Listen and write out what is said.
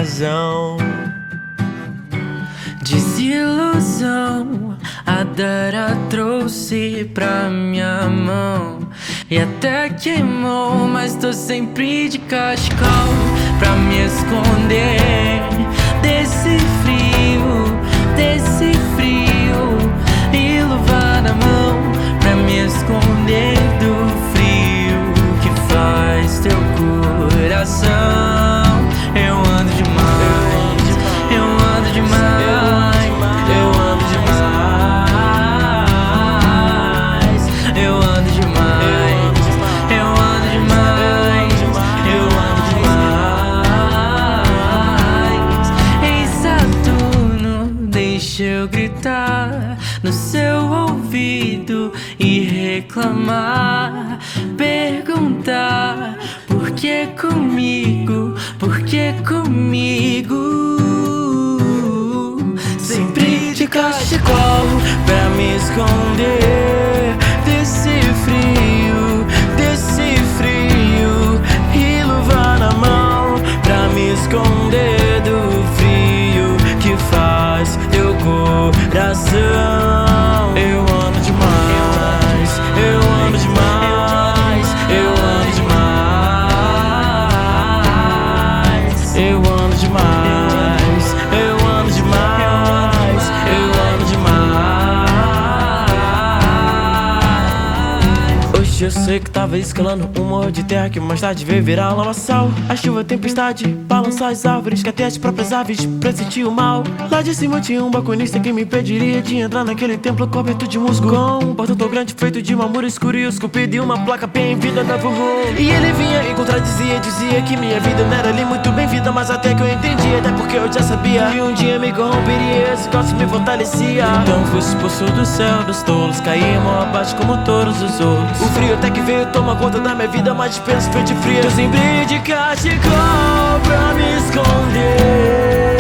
razão. Desilusão, a Dara trouxe pra minha mão e até queimou, mas tô sempre de cachecol pra me esconder desse frio e luva na mão pra me esconder do frio que faz teu coração. Eu ando demais, eu ando demais. Deixa eu gritar no seu ouvido e reclamar, perguntar por que comigo, por que comigo? Sempre de cachecol pra me esconder desse frio e luva na mão pra me esconder do frio que faz teu coração. Eu ando demais, eu ando demais, eu ando demais, eu ando demais, eu ando demais, eu ando demais. Hoje eu sei que tava escalando um morro de terra que mais tarde veio virar lamaçal. A chuva, a tempestade, balançar as árvores que até as próprias aves pressentiam o mal. Lá de cima tinha um balconista que me impediria de entrar naquele templo coberto de musgo, com um portão tão grande feito de marmura escuro e esculpido e uma placa bem-vinda da vovô. E ele vinha e contradizia, dizia que minha vida não era ali muito bem-vinda, mas até que eu entendia, até porque eu já sabia que um dia me corromperia, esse gosto me fortalecia. Então fui expulso do céu dos tolos, caí mão abaixo como todos os outros. O frio até que veio tomar conta da minha vida, mas dispenso frente fria. Eu sempre de cachecol pra me esconder